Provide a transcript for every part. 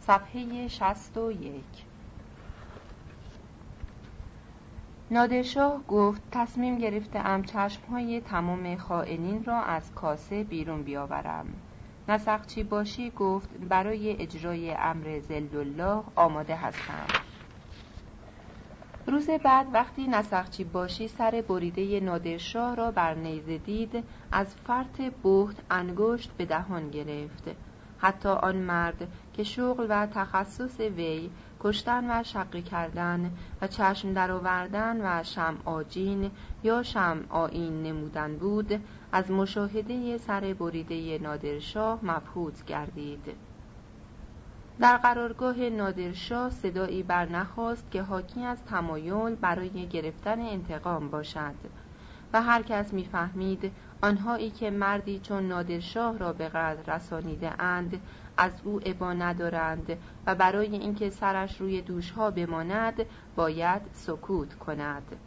صفحه 61. نادرشاه گفت تصمیم گرفته‌ام چشم‌های تمام خائنین را از کاسه بیرون بیاورم. نسخچی باشی گفت برای اجرای امر ذل‌الله آماده هستم. روز بعد وقتی نسخچی باشی سر بریده نادرشاه را بر نیزه دید، از فرط بهت انگشت به دهان گرفت. حتی آن مرد که شغل و تخصص وی کشتن و شقی کردن و چشم درآوردن و شمع آجین یا شمع آیین نمودن بود، از مشاهده سر بریده نادرشاه مبهوت گردید. در قرارگاه نادرشاه صدایی برنخاست که حاکی از تمایل برای گرفتن انتقام باشد و هر کس می‌فهمید آنهایی که مردی چون نادرشاه را به قتل رسانیده اند از او ابا ندارند و برای اینکه سرش روی دوشها بماند باید سکوت کند.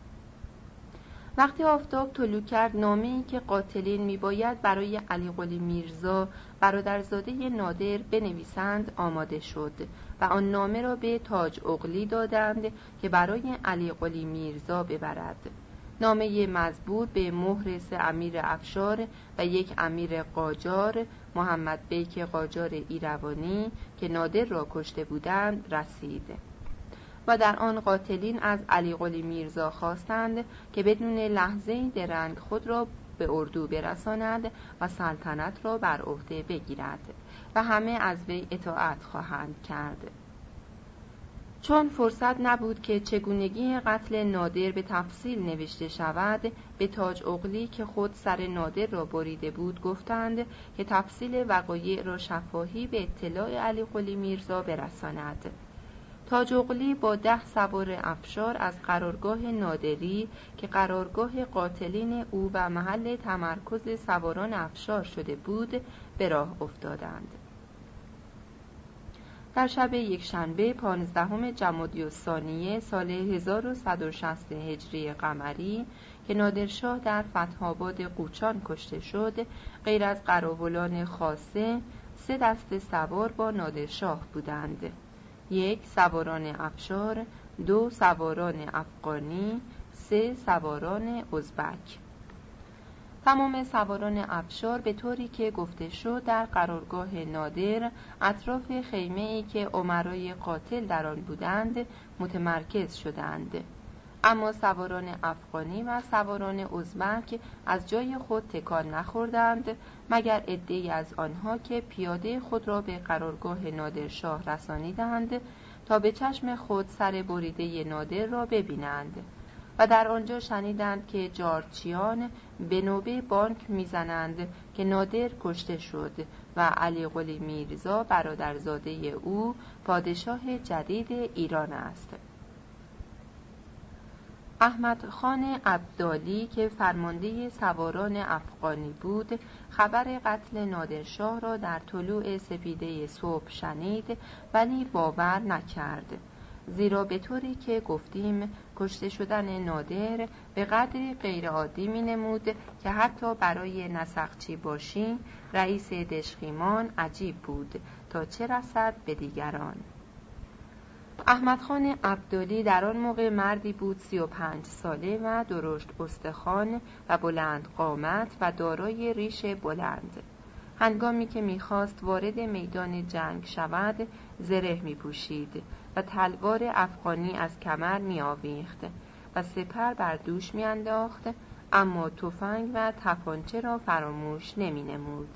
وقتی آفتاب طلوع کرد نامه‌ای که قاتلین می‌باید برای علی قلی میرزا برادرزاده نادر بنویسند آماده شد و آن نامه را به تاج اغلی دادند که برای علی قلی میرزا ببرد. نامه مزبور به مهر 3 امیر افشار و 1 امیر قاجار، محمد بیک قاجار ایروانی که نادر را کشته بودند رسید و در آن قاتلین از علی قلی میرزا خواستند که بدون لحظه‌ای درنگ خود را به اردو برساند و سلطنت را بر عهده بگیرد و همه از وی اطاعت خواهند کرد. چون فرصت نبود که چگونگی قتل نادر به تفصیل نوشته شود، به تاج اغلی که خود سر نادر را بریده بود گفتند که تفصیل وقایع را شفاهی به اطلاع علی قلی میرزا برساند. تاج اغلی با 10 سوار افشار از قرارگاه نادری که قرارگاه قاتلین او و محل تمرکز سواران افشار شده بود به راه افتادند. در شب یکشنبه 15 جمادی الثانیه سال 1160 هجری قمری که نادرشاه در فتح‌آباد قوچان کشته شد، غیر از قراولان خاصه 3 دسته سوار با نادرشاه بودند: 1 سواران افشار، 2 سواران افغانی، 3 سواران ازبک. تمام سواران افشار به طوری که گفته شد در قرارگاه نادر اطراف خیمه‌ای که امرای قاتل در آن بودند متمرکز شدند، اما سواران افغانی و سواران ازبک از جای خود تکان نخوردند مگر عده‌ای از آنها که پیاده خود را به قرارگاه نادرشاه رسانیدند تا به چشم خود سر بریده نادر را ببینند و در آنجا شنیدند که جارچیان به نوبه بانگ میزنند که نادر کشته شد و علی قلی میرزا برادرزاده او پادشاه جدید ایران است. احمد خان ابدالی که فرمانده سواران افغانی بود خبر قتل نادرشاه را در طلوع سپیده صبح شنید ولی باور نکرد، زیرا به طوری که گفتیم کشته شدن نادر به قدری غیرعادی می نمود که حتی برای نسخچی باشی رئیس دشخیمان عجیب بود تا چه رسد به دیگران. احمد خان ابدالی در آن موقع مردی بود 35 ساله و درشت استخوان و بلند قامت و دارای ریش بلند. هنگامی که می‌خواست وارد میدان جنگ شود زره می‌پوشید و تلوار افغانی از کمر می‌آویخت و سپر بر دوش می‌انداخت، اما تفنگ و تپانچه را فراموش نمی‌نمود.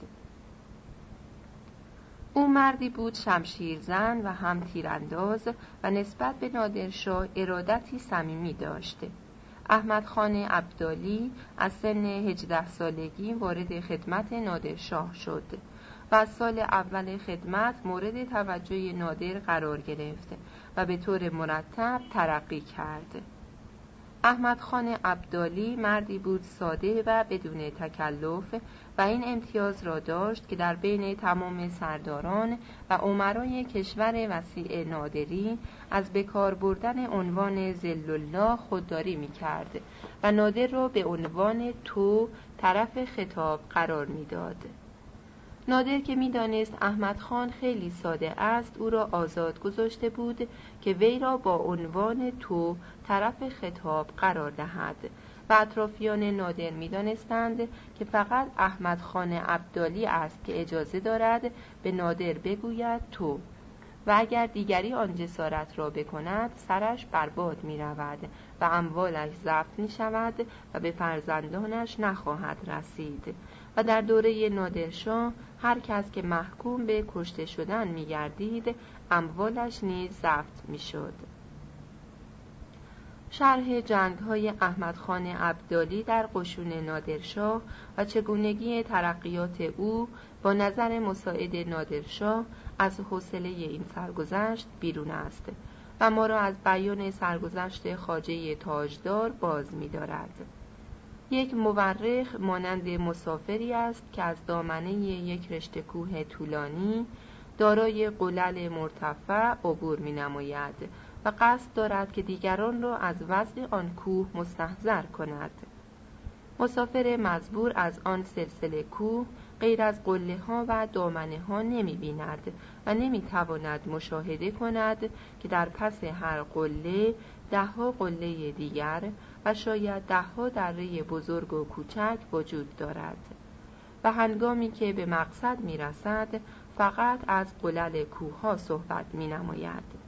او مردی بود شمشیرزن و هم تیرانداز و نسبت به نادرشاه ارادتی صمیمی داشت. احمد خان ابدالی از سن 18 سالگی وارد خدمت نادرشاه شد و از سال اول خدمت مورد توجه نادر قرار گرفت و به طور مرتب ترقی کرد. احمد خان ابدالی مردی بود ساده و بدون تکلف و این امتیاز را داشت که در بین تمام سرداران و امرای کشور وسیع نادری از بکار بردن عنوان ذل‌الله خودداری می‌کرد و نادر را به عنوان تو طرف خطاب قرار می‌داد. نادر که می‌دانست احمد خان خیلی ساده است، او را آزاد گذاشته بود که وی را با عنوان تو طرف خطاب قرار دهد و اطرافیان نادر می‌دانستند که فقط احمد خان ابدالی است که اجازه دارد به نادر بگوید تو، و اگر دیگری آن جسارت را بکند سرش بر باد می‌رود و اموالش ضبط می‌شود و به فرزندانش نخواهد رسید. و در دوره نادرشاه هر کس که محکوم به کشته شدن می‌گردید اموالش نیز ضبط می‌شد. شرح جنگ‌های احمد خان ابدالی در قشون نادرشاه و چگونگی ترقیات او با نظر مساعد نادرشاه از حوصله این سرگذشت بیرون است و ما را از بیان سرگذشت خواجه تاجدار باز می‌دارد. یک مورخ مانند مسافری است که از دامنه یک رشته کوه طولانی دارای قلل مرتفع عبور می‌نماید و قصد دارد که دیگران را از وضع آن کوه مستحضر کند. مسافر مزبور از آن سلسله کوه غیر از قله‌ها و دامنه‌ها نمی‌بیند و نمی‌تواند مشاهده کند که در پس هر قله 10 قله دیگر و شاید 10 دره بزرگ و کوچک وجود دارد و هنگامی که به مقصد می‌رسد فقط از قلل کوه‌ها صحبت می‌نماید.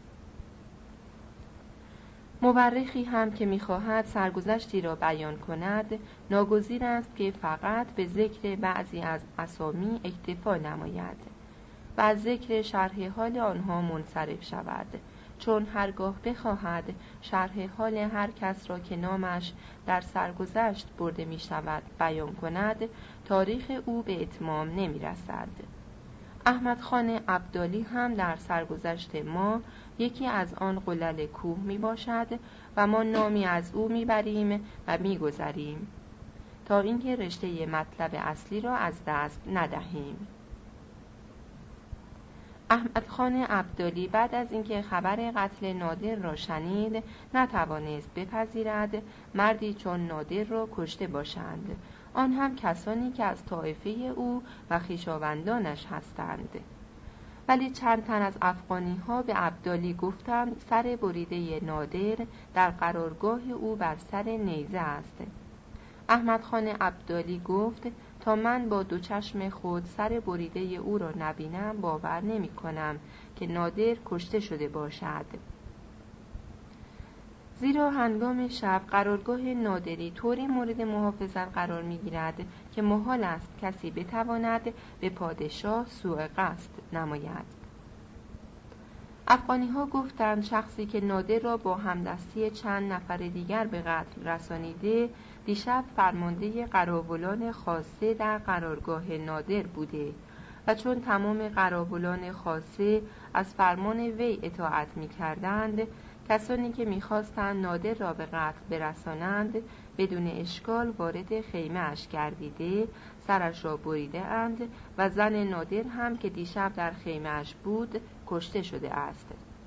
مورخی هم که می‌خواهد سرگذشتی را بیان کند ناگزیر است که فقط به ذکر بعضی از اسامی اکتفا نماید و از ذکر شرح حال آنها منصرف شود، چون هرگاه بخواهد شرح حال هر کس را که نامش در سرگذشت برده می‌شود بیان کند تاریخ او به اتمام نمی‌رسد. احمد خان ابدالی هم در سرگذشت ما یکی از آن قلل کوه می باشد و ما نامی از او می بریم و می گذریم تا اینکه رشته مطلب اصلی را از دست ندهیم. احمد خان ابدالی بعد از اینکه خبر قتل نادر را شنید نتوانست بپذیرد مردی چون نادر را کشته باشند، آن هم کسانی که از طایفه او و خویشاوندانش هستند. ولی چند تن از افغانی‌ها به ابدالی گفتند سر بریده نادر در قرارگاه او بر سر نیزه است. احمد خان ابدالی گفت تا من با دو چشم خود سر بریده او را نبینم باور نمی کنم که نادر کشته شده باشد، زیرا هنگام شب قرارگاه نادری طوری مورد محافظت قرار می گیرد که محال است کسی بتواند به پادشاه سوء قصد نماید. افغانی ها گفتند شخصی که نادر را با همدستی چند نفر دیگر به قتل رسانیده دیشب فرمانده قراولان خاصه در قرارگاه نادر بوده و چون تمام قراولان خاصه از فرمان وی اطاعت می کردند، کسانی که می خواستند نادر را به قتل برسانند بدون اشکال وارد خیمه اش گردیده سرش را بریده اند و زن نادر هم که دیشب در خیمه اش بود کشته شده است.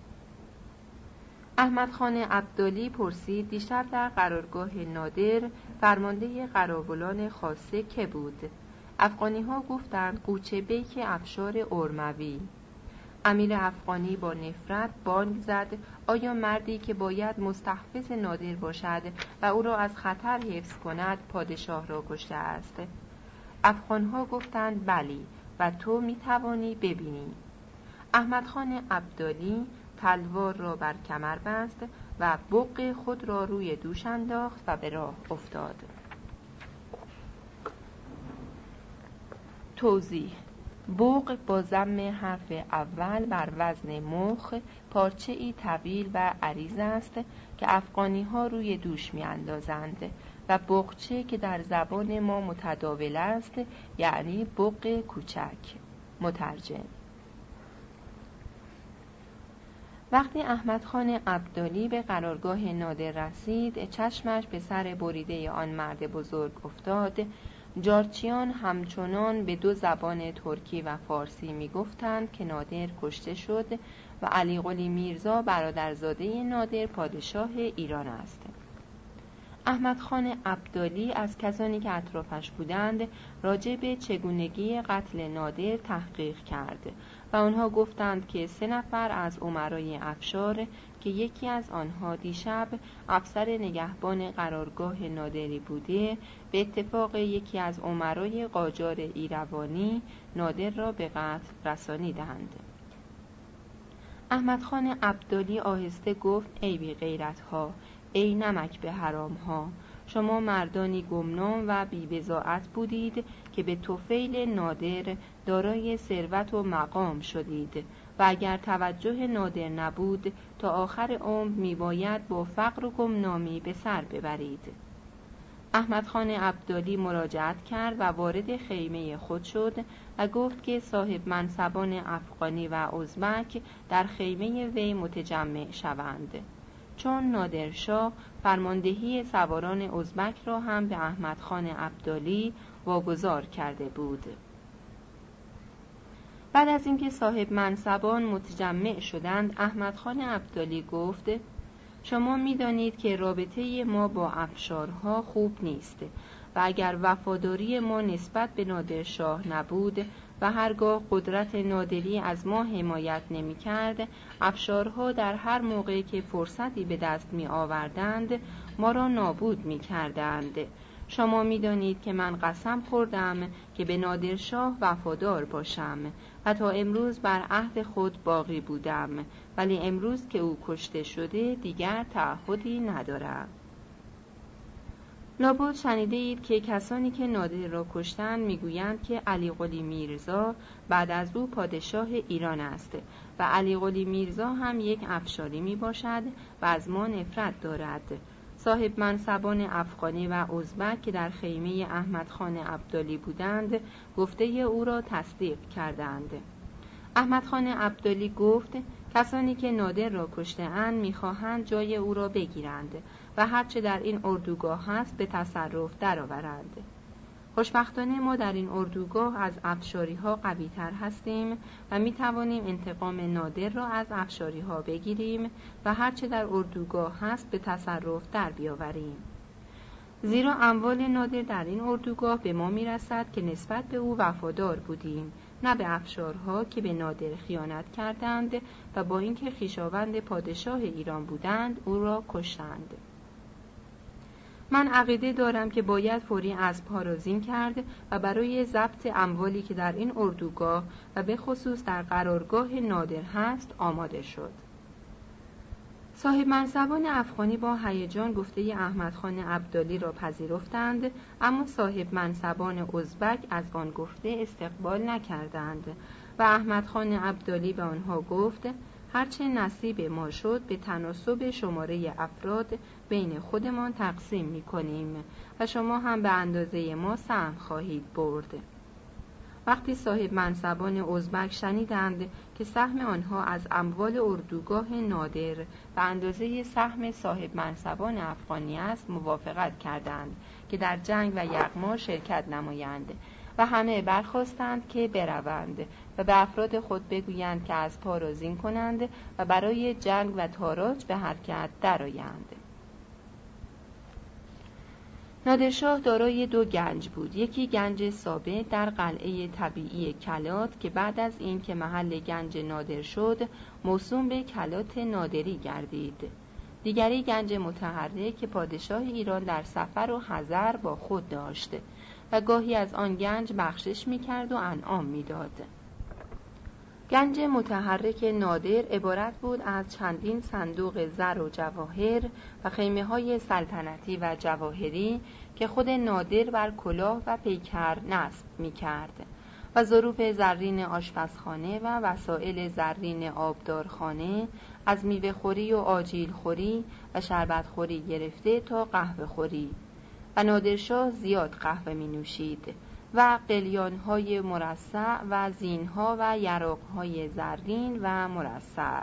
احمد خان ابدالی پرسید دیشب در قرارگاه نادر فرمانده قراولان خاصه که بود؟ افغانی ها گفتند قوچه بیک افشار ارموی. امیر افغانی با نفرت بانگ زد آیا مردی که باید مستحفظ نادر باشد و او را از خطر حفظ کند پادشاه را کشته است؟ افغان‌ها گفتند بلی و تو می‌توانی ببینی. احمد خان ابدالی تلوار را بر کمر بست و بوق خود را روی دوش انداخت و به راه افتاد. توضیح: بوق با ضم حرف اول بر وزن مخ پارچه‌ای طویل و عریض است که افغانی‌ها روی دوش می‌اندازند و بقچه که در زبان ما متداول است یعنی بوق کوچک. مترجم. وقتی احمد خان ابدالی به قرارگاه نادر رسید چشمش به سر بریده آن مرد بزرگ افتاد. جارچیان همچنان به دو زبان ترکی و فارسی می گفتند که نادر کشته شد و علی قلی میرزا برادرزاده نادر پادشاه ایران است. احمد خان ابدالی از کسانی که اطرافش بودند راجع به چگونگی قتل نادر تحقیق کرد و آنها گفتند که 3 نفر از امرای افشار که یکی از آنها دیشب افسر نگهبان قرارگاه نادری بوده، به اتفاق یکی از امرای قاجار ایروانی نادر را به قتل رسانیدند. احمد خان ابدالی آهسته گفت: ای بی غیرت‌ها، ای نمک به حرام‌ها، شما مردانی گمنام و بی‌بضاعت بودید که به طفیل نادر دارای ثروت و مقام شدید و اگر توجه نادر نبود تا آخر عمر میباید با فقر و گمنامی به سر ببرید. احمد خان ابدالی مراجعت کرد و وارد خیمه خود شد و گفت که صاحب منصبان افغانی و ازبک در خیمه وی متجمع شوند، چون نادرشاه فرماندهی سواران ازبک را هم به احمد خان ابدالی واگذار کرده بود. بعد از اینکه صاحب منصبان متجمع شدند، احمد خان ابدالی گفت: شما می‌دانید که رابطه ما با افشارها خوب نیست و اگر وفاداری ما نسبت به نادرشاه نبود و هرگاه قدرت نادری از ما حمایت نمی‌کرد، افشارها در هر موقع که فرصتی به دست می‌آوردند ما را نابود می‌کردند. شما می‌دانید که من قسم خوردم که به نادرشاه وفادار باشم و تا امروز بر عهد خود باقی بودم، ولی امروز که او کشته شده دیگر تعهدی ندارم. لابد شنیده اید که کسانی که نادر را کشتند میگویند که علی قلی میرزا بعد از او پادشاه ایران است و علی قلی میرزا هم یک افشاری می باشد و از ما نفرت دارد. صاحب منصبان افغانی و ازبک که در خیمه احمد خان ابدالی بودند گفته او را تصدیق کردند. احمد خان ابدالی گفت: کسانی که نادر را کشته اند می‌خواهند جای او را بگیرند و هرچه در این اردوگاه هست به تصرف درآورند. خوشبختانه ما در این اردوگاه از افشاری‌ها قوی‌تر هستیم و می‌توانیم انتقام نادر را از افشاری‌ها بگیریم و هرچه در اردوگاه هست به تصرف در بیاوریم. زیرا اموال نادر در این اردوگاه به ما می‌رسد که نسبت به او وفادار بودیم، نه به افشارها که به نادر خیانت کردند و با اینکه خویشاوند پادشاه ایران بودند او را کشتند. من عقیده دارم که باید فوری اسب‌ها را زین کرد و برای ضبط اموالی که در این اردوگاه و به خصوص در قرارگاه نادر هست آماده شد. صاحب منصبان افغانی با هیجان گفته احمد خان ابدالی را پذیرفتند، اما صاحب منصبان ازبک از آن گفته استقبال نکردند و احمد خان ابدالی به آنها گفت: هرچه نصیب ما شد به تناسب شماره افراد بین خودمان تقسیم می‌کنیم و شما هم به اندازه ما سهم خواهید برد. وقتی صاحب منصبان ازبک شنیدند که سهم آنها از اموال اردوگاه نادر به اندازه سهم صاحب منصبان افغانی است، موافقت کردند که در جنگ و یغما شرکت نمایند و همه برخاستند که بروند و به افراد خود بگویند که اسب‌ها را زین کنند و برای جنگ و تاراج به حرکت درآیند. نادرشاه دارای 2 گنج بود. یکی گنج ثابت در قلعه طبیعی کلات که بعد از این که محل گنج نادر شد موسوم به کلات نادری گردید. دیگری گنج متحرک که پادشاه ایران در سفر و حضر با خود داشت و گاهی از آن گنج بخشش می‌کرد و انعام می‌داد. گنج متحرک نادر عبارت بود از چندین صندوق زر و جواهر و خیمه‌های سلطنتی و جواهری که خود نادر بر کلاه و پیکر نصب می‌کرد و ظروف زرین آشپزخانه و وسایل زرین آبدارخانه، از میوه‌خوری و آجیل‌خوری و شربت‌خوری گرفته تا قهوه‌خوری، و نادرشاه زیاد قهوه می‌نوشید و قلیان‌های مرصع و زین‌ها و یراق‌های زرین و مرصع.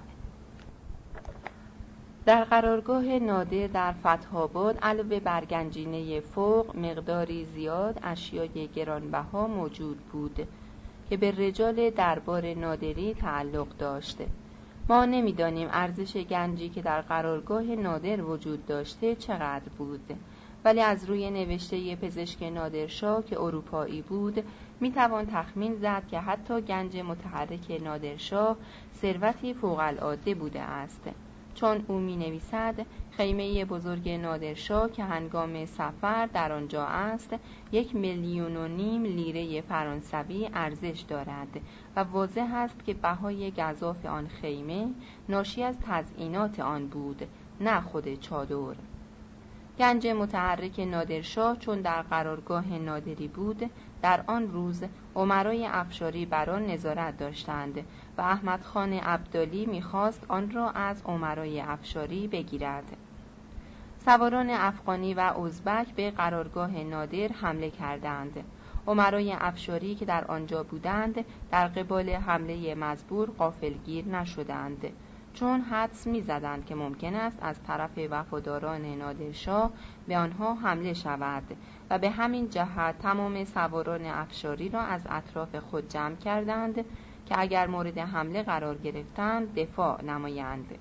در قرارگاه نادر در فتح‌آباد علاوه بر گنجینه فوق مقداری زیاد اشیای گرانبها موجود بود که به رجال دربار نادری تعلق داشته. ما نمی‌دانیم ارزش گنجی که در قرارگاه نادر وجود داشته چقدر بود، ولی از روی نوشته پزشک نادرشاه که اروپایی بود میتوان تخمین زد که حتی گنج متحرک نادرشاه ثروتی فوق‌العاده بوده است، چون او می‌نویسد خیمه بزرگ نادرشاه که هنگام سفر در آنجا است 1.5 میلیون لیره فرانسوی ارزش دارد و واضح است که بهای گزاف آن خیمه ناشی از تزیینات آن بود، نه خود چادر. گنج متحرک نادرشاه چون در قرارگاه نادری بود، در آن روز امرای افشاری بر آن نظارت داشتند و احمد خان ابدالی می‌خواست آن را از امرای افشاری بگیرد. سواران افغانی و ازبک به قرارگاه نادر حمله کردند. امرای افشاری که در آنجا بودند در قبال حمله مزبور غافلگیر نشدند، چون حدس می‌زدند که ممکن است از طرف وفاداران نادرشاه به آنها حمله شود و به همین جهت تمام سواران افشاری را از اطراف خود جمع کردند که اگر مورد حمله قرار گرفتند دفاع نمایند.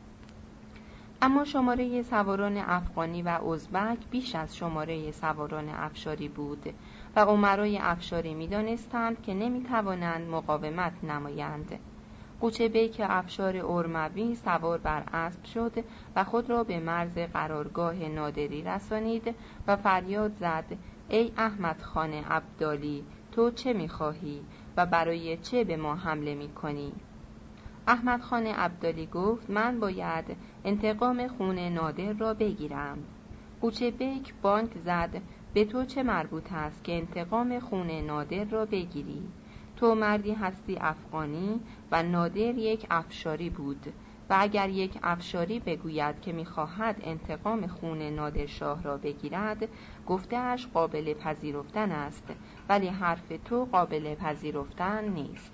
اما شماره سواران افغانی و ازبک بیش از شماره سواران افشاری بود و امرای افشاری می‌دانستند که نمی‌توانند مقاومت نمایند. قوچبک افشار ارموی سوار بر اسب شد و خود را به مرز قرارگاه نادری رسانید و فریاد زد: ای احمد خان ابدالی، تو چه می‌خواهی و برای چه به ما حمله می‌کنی؟ احمد خان ابدالی گفت: من باید انتقام خون نادر را بگیرم. قوچبک بانگ زد: به تو چه مربوط است که انتقام خون نادر را بگیری؟ تو مردی هستی افغانی و نادر یک افشاری بود و اگر یک افشاری بگوید که می‌خواهد انتقام خون نادرشاه را بگیرد، گفته‌اش قابل پذیرفتن است، ولی حرف تو قابل پذیرفتن نیست.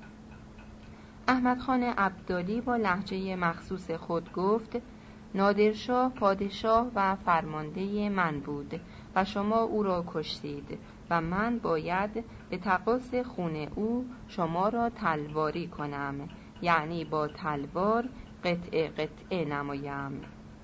احمد خان ابدالی با لهجه مخصوص خود گفت: نادرشاه پادشاه و فرمانده من بود و شما او را کشتید و من باید به تقاص خون او شما را تلواری کنم، یعنی با تلوار قطعه قطعه نمایم.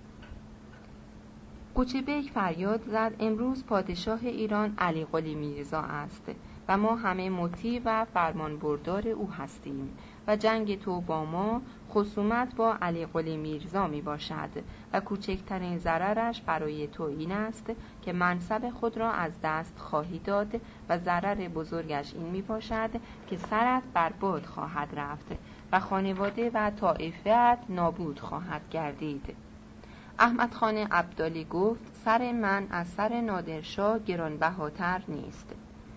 قوچبک فریاد زد: امروز پادشاه ایران علی قلی میرزا است و ما همه مطیع و فرمانبردار او هستیم و جنگ تو با ما خصومت با علی قلی میرزا می باشد و کوچکترین ضررش برای تو این است که منصب خود را از دست خواهی داد و ضرر بزرگش این می باشد که سرت برباد خواهد رفت و خانواده و طایفه‌ات نابود خواهد گردید. احمد خان ابدالی گفت: سر من از سر نادرشاه گرانبهاتر نیست.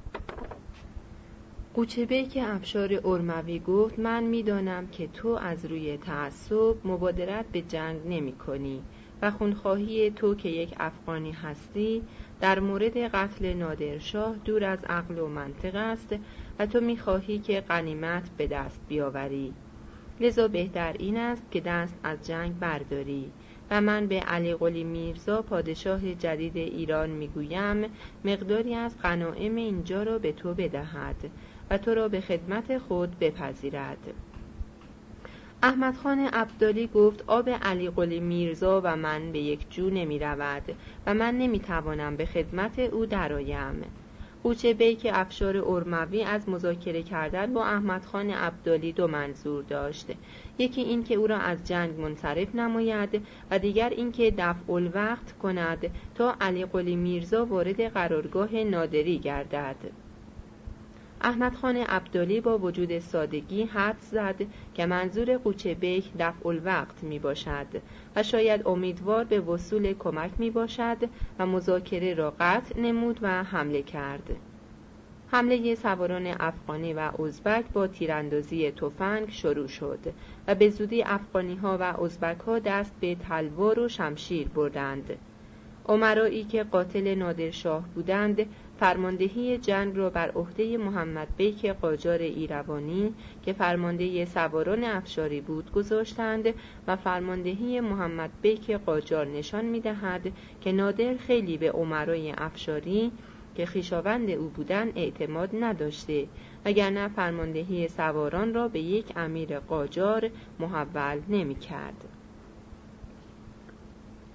قوچبک افشار ارموی گفت: من می‌دانم که تو از روی تعصب مبادرت به جنگ نمی‌کنی و خونخواهی تو که یک افغانی هستی در مورد قتل نادرشاه دور از عقل و منطق است و تو می‌خواهی که غنیمت به دست بیاوری، لذا بهتر این است که دست از جنگ برداری و من به علی قلی میرزا پادشاه جدید ایران میگویم مقداری از غنایم اینجا را به تو بدهد و تو را به خدمت خود بپذیرد. احمد خان ابدالی گفت: آب علی قلی میرزا و من به یک جو نمی رود و من نمی توانم به خدمت او درآیم. قوچبک افشار ارموی از مذاکره کردن با احمد خان ابدالی دو منظور داشت: یکی این که او را از جنگ منصرف نماید و دیگر این که دفع الوقت کند تا علی قلی میرزا وارد قرارگاه نادری گردد. احمد خان ابدالی با وجود سادگی حدس زد که منظور قوچبک دفع الوقت می باشد و شاید امیدوار به وصول کمک می باشد و مذاکره را قطع نمود و حمله کرد. حمله سواران افغانی و ازبک با تیراندازی تفنگ شروع شد و به زودی افغانی‌ها و ازبک‌ها دست به تلوار و شمشیر بردند. امرایی که قاتل نادرشاه بودند فرماندهی جنگ را بر عهده محمد بیک قاجار ایروانی که فرمانده سواران افشاری بود گذاشتند و فرماندهی محمد بیک قاجار نشان می‌دهد که نادر خیلی به امرای افشاری که خویشاوند او بودند اعتماد نداشته، وگرنه فرماندهی سواران را به یک امیر قاجار محول نمی‌کرد.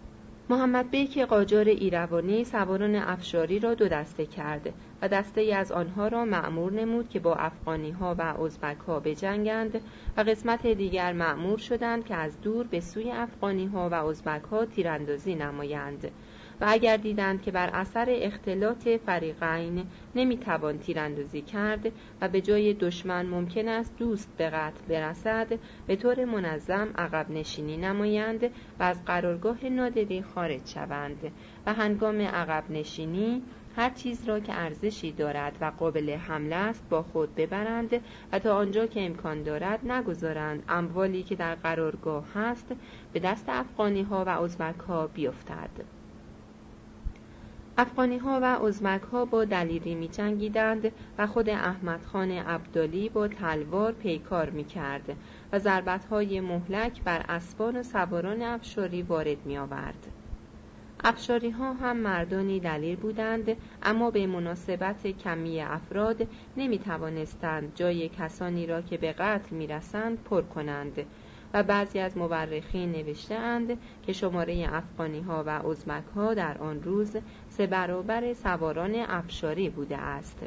محمد بیک قاجار ایروانی سواران افشاری را دو دسته کرد و دسته ای از آنها را مأمور نمود که با افغانی‌ها و ازبک‌ها بجنگند و قسمت دیگر مأمور شدند که از دور به سوی افغانی‌ها و ازبک‌ها تیراندازی نمایند و اگر دیدند که بر اثر اختلاط فریقین نمیتوان تیراندازی کرد و به جای دشمن ممکن است دوست به قتل برسد، به طور منظم عقب نشینی نمایند و از قرارگاه نادری خارج شوند و هنگام عقب نشینی هر چیز را که ارزشی دارد و قابل حمله است با خود ببرند و تا آنجا که امکان دارد نگذارند اموالی که در قرارگاه هست به دست افغانی‌ها و ازبک‌ها بیفتد. افغانی‌ها و ازبک‌ها با دلیری می‌جنگیدند و خود احمد خان ابدالی با تلوار پیکار می‌کرد و ضربت‌های مهلک بر اسبان و سواران افشاری وارد می‌آورد. افشاری‌ها هم مردانی دلیر بودند، اما به مناسبت کمی افراد نمی‌توانستند جای کسانی را که به قتل می‌رسند پر کنند و بعضی از مورخین نوشته‌اند که شماره افغانی‌ها و ازبک‌ها در آن روز 3 برابر سواران افشاری بوده است.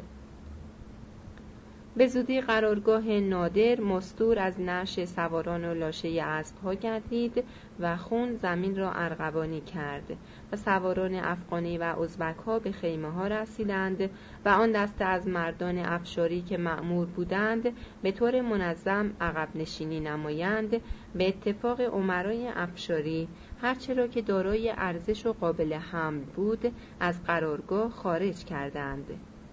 به زودی قرارگاه نادر مستور از نعش سواران و لاشه اسب‌ها گردید و خون زمین را ارغوانی کرد و سواران افغانی و ازبک‌ها به خیمه‌ها رسیدند و آن دسته از مردان افشاری که مأمور بودند به طور منظم عقب نشینی نمایند، به اتفاق امرای افشاری هرچه را که دارای ارزش و قابل حمل بود از قرارگاه خارج کردند.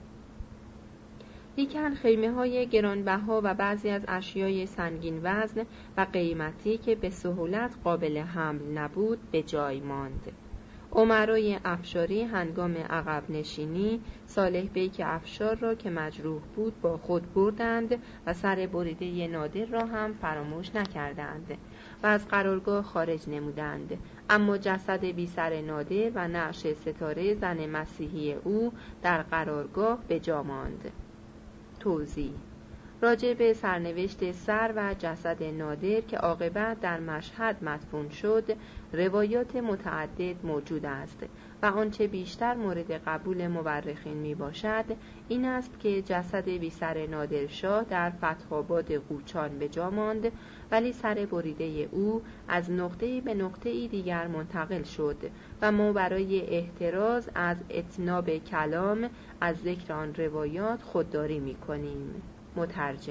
لیکن خیمه‌های گرانبها و بعضی از اشیای سنگین وزن و قیمتی که به سهولت قابل حمل نبود به جای ماند. امرای افشاری هنگام عقب نشینی صالح بیک افشار را که مجروح بود با خود بردند و سر بریده نادر را هم فراموش نکردند و از قرارگاه خارج نمودند، اما جسد بی سر نادر و نعش ستاره زن مسیحی او در قرارگاه به جا ماند. توضیح: راجع به سرنوشت سر و جسد نادر که عاقبت در مشهد مدفون شد روایات متعدد موجود است و آنچه بیشتر مورد قبول مورخین می باشد این است که جسد بی سر نادرشاه در فتح‌آباد قوچان به جا ماند، ولی سر بریده او از نقطه‌ای به نقطه‌ای دیگر منتقل شد و ما برای احتراز از اتناب کلام از ذکر آن روایات خودداری می کنیم. مترجم.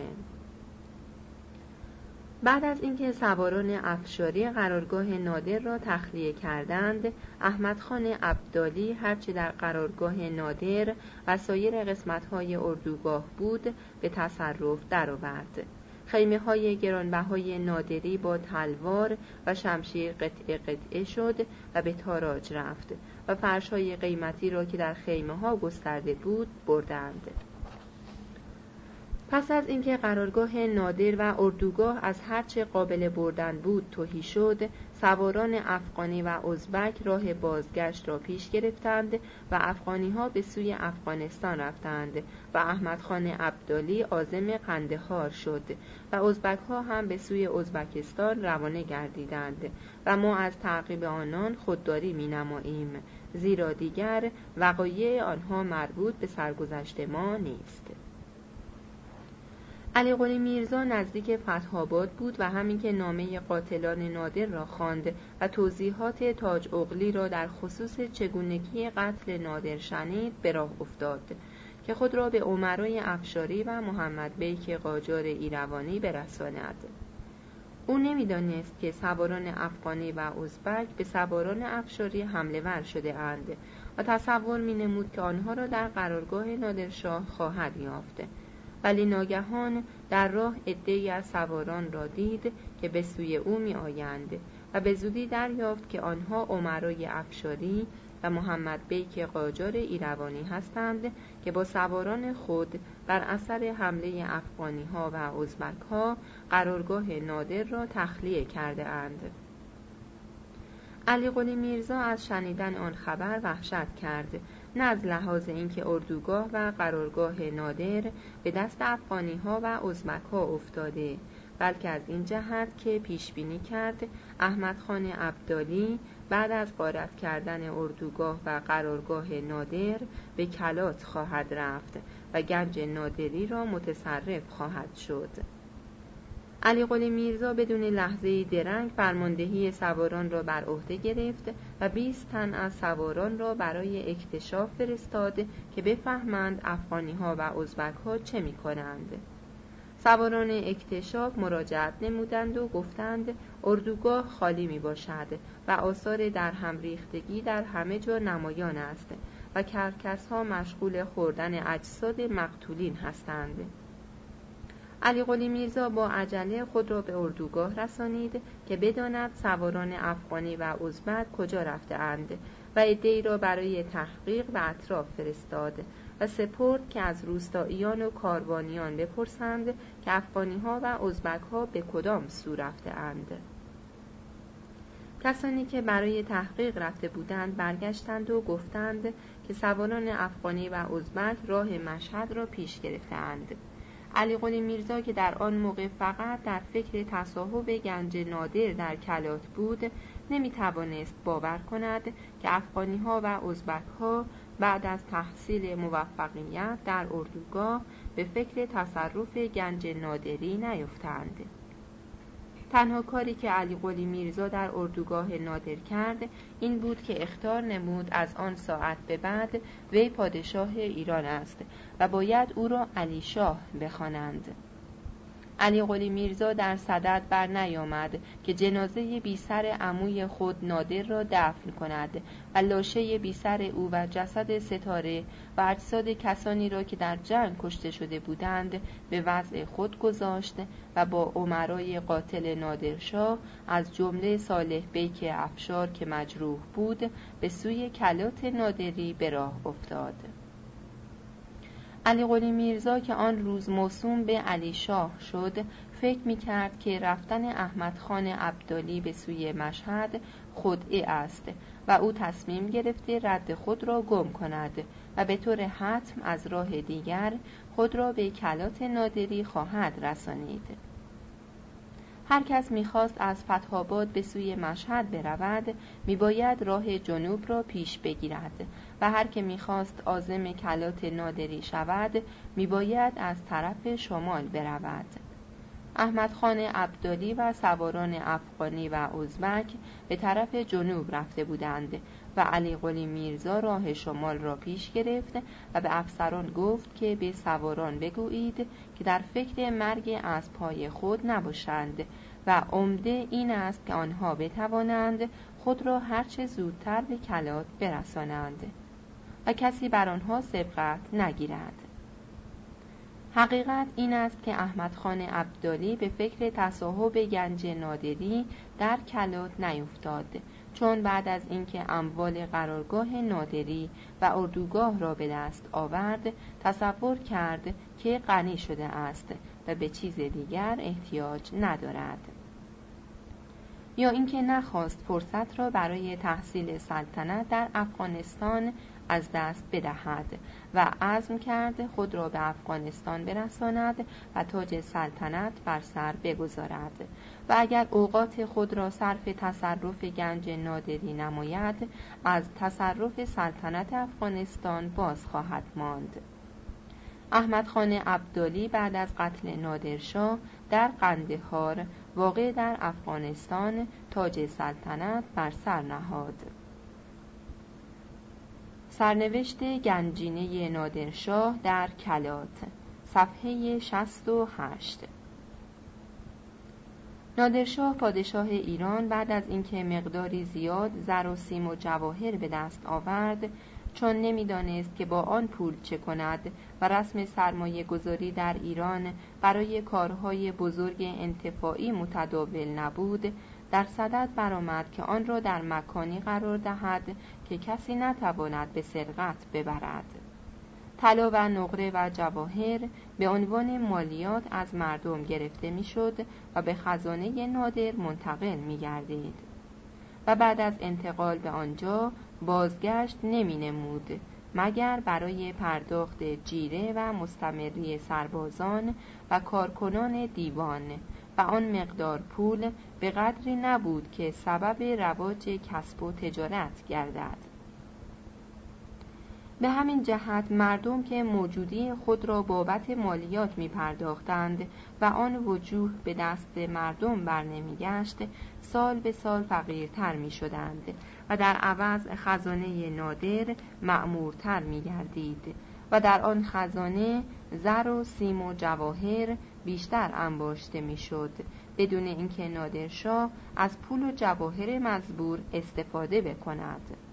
بعد از اینکه سواران افشاری قرارگاه نادر را تخلیه کردند، احمد خان ابدالی هرچه در قرارگاه نادر و سایر قسمت‌های اردوگاه بود به تصرف درآورد. خیمه‌های گرانبهای نادری با تلوار و شمشیر قطعه قطعه شد و به تاراج رفت و فرش‌های قیمتی را که در خیمه‌ها گسترده بود بردند. پس از اینکه قرارگاه نادر و اردوگاه از هرچه قابل بردن بود تهی شد، سواران افغانی و ازبک راه بازگشت را پیش گرفتند و افغانی‌ها به سوی افغانستان رفتند و احمد خان ابدالی عازم قندهار شد و ازبک‌ها هم به سوی ازبکستان روانه گردیدند و ما از تعقیب آنان خودداری می‌نماییم، زیرا دیگر وقایع آنها مربوط به سرگذشت ما نیست. علی قلی میرزا نزدیک فتح‌آباد بود و همین که نامه قاتلان نادر را خواند و توضیحات تاج اغلی را در خصوص چگونگی قتل نادر شنید به راه افتاد که خود را به امرای افشاری و محمد بیک قاجار ایروانی برساند. او نمی‌دانست که سواران افغانی و ازبک به سواران افشاری حمله ور شده اند و تصور می‌نمود که آنها را در قرارگاه نادرشاه خواهد یافت، ولی ناگهان در راه عده‌ای از سواران را دید که به سوی او می آیند و به زودی دریافت که آنها امرای افشاری و محمد بیک قاجار ایروانی هستند که با سواران خود بر اثر حمله افغانی‌ها و ازبک‌ها قرارگاه نادر را تخلیه کرده اند. علی قلی میرزا از شنیدن آن خبر وحشت کرد، نه از لحاظ اینکه اردوگاه و قرارگاه نادر به دست افغانی‌ها و ازبک‌ها افتاده، بلکه از این جهت که پیش بینی کرد احمد خان ابدالی بعد از غارت کردن اردوگاه و قرارگاه نادر به کلات خواهد رفت و گنج نادری را متصرف خواهد شد. علی قلی میرزا بدون لحظه درنگ فرماندهی سواران را بر عهده گرفت و 20 تن از سواران را برای اکتشاف فرستاد که بفهمند افغانی‌ها و ازبک‌ها چه می‌کنند. سواران اکتشاف مراجعت نمودند و گفتند اردوگاه خالی می باشد و آثار در هم ریختگی در همه جا نمایان است و کرکس‌ها مشغول خوردن اجساد مقتولین هستند. علی قلی میرزا با عجله خود را به اردوگاه رسانید که بداند سواران افغانی و ازبک کجا رفته اند و عده‌ای را برای تحقیق به اطراف فرستاد و سپرد که از روستاییان و کاروانیان بپرسند که افغانی‌ها و ازبک‌ها به کدام سو رفته اند. کسانی که برای تحقیق رفته بودند برگشتند و گفتند که سواران افغانی و ازبک راه مشهد را پیش گرفتند. علی قلی میرزا که در آن موقع فقط در فکر تصاحب گنج نادر در کلات بود نمیتوانست باور کند که افغانی‌ها و ازبک‌ها بعد از تحصیل موفقیت در اردوگاه به فکر تصرف گنج نادری نیفتند. تنها کاری که علی قلی میرزا در اردوگاه نادر کرد این بود که اخطار نمود از آن ساعت به بعد وی پادشاه ایران است و باید او را علی شاه بخوانند. علی قلی میرزا در صدد بر نیامد که جنازه بی سر عموی خود نادر را دفن کند و لاشه بی سر او و جسد ستاره و اجساد کسانی را که در جنگ کشته شده بودند به وضع خود گذاشت و با امرای قاتل نادرشاه از جمله صالح بیک افشار که مجروح بود به سوی کلات نادری به راه افتاد. علی قلی میرزا که آن روز موسوم به علی شاه شد فکر می‌کرد که رفتن احمد خان ابدالی به سوی مشهد خدعه است و او تصمیم گرفته رد خود را گم کند و به طور حتم از راه دیگر خود را به کلات نادری خواهد رسانید. هر کس می‌خواست از فتح‌آباد به سوی مشهد برود می‌باید راه جنوب را پیش بگیرد و هر که می‌خواست عازم کلات نادری شود می‌باید از طرف شمال برود. احمد خان ابدالی و سواران افغانی و ازبک به طرف جنوب رفته بودند و علی قلی میرزا راه شمال را پیش گرفت و به افسران گفت که به سواران بگویید که در فکر مرگ اسب‌های خود نباشند و عمده این است که آنها بتوانند خود را هرچه زودتر به کلات برسانند و کسی بر آنها سبقت نگیرد. حقیقت این است که احمد خان ابدالی به فکر تصاحب گنج نادری در کلات نیفتاد، چون بعد از اینکه اموال قرارگاه نادری و اردوگاه را به دست آورد تصور کرد که غنی شده است و به چیز دیگر احتیاج ندارد، یا اینکه نخواست فرصت را برای تحصیل سلطنت در افغانستان از دست بدهد و عزم کرد خود را به افغانستان برساند و تاج سلطنت بر سر بگذارد و اگر اوقات خود را صرف تصرف گنج نادری نماید از تصرف سلطنت افغانستان باز خواهد ماند. احمد خان ابدالی بعد از قتل نادرشاه در قندهار واقع در افغانستان تاج سلطنت بر سر نهاد. سرنوشت گنجینه نادرشاه در کلات، صفحه 68. نادرشاه پادشاه ایران بعد از اینکه مقداری زیاد زر و سیم و جواهر به دست آورد، چون نمی‌دانست که با آن پول چه کند و رسم سرمایه گذاری در ایران برای کارهای بزرگ انتفاعی متداول نبود، در صدد برآمد که آن را در مکانی قرار دهد که کسی نتواند به سرقت ببرد. طلا و نقره و جواهر به عنوان مالیات از مردم گرفته میشد و به خزانه نادر منتقل می‌گردید و بعد از انتقال به آنجا بازگشت نمی‌نمود مگر برای پرداخت جیره و مستمری سربازان و کارکنان دیوان و آن مقدار پول به قدری نبود که سبب رواج کسب و تجارت گردد. به همین جهت مردم که موجودی خود را بابت مالیات می پرداختند و آن وجوه به دست مردم بر نمی گشت، سال به سال فقیرتر می شدند و در عوض خزانه نادر معمورتر می گردید و در آن خزانه زر و سیم و جواهر بیشتر انباشته می شد، بدون اینکه نادرشاه از پول و جواهر مزبور استفاده بکند.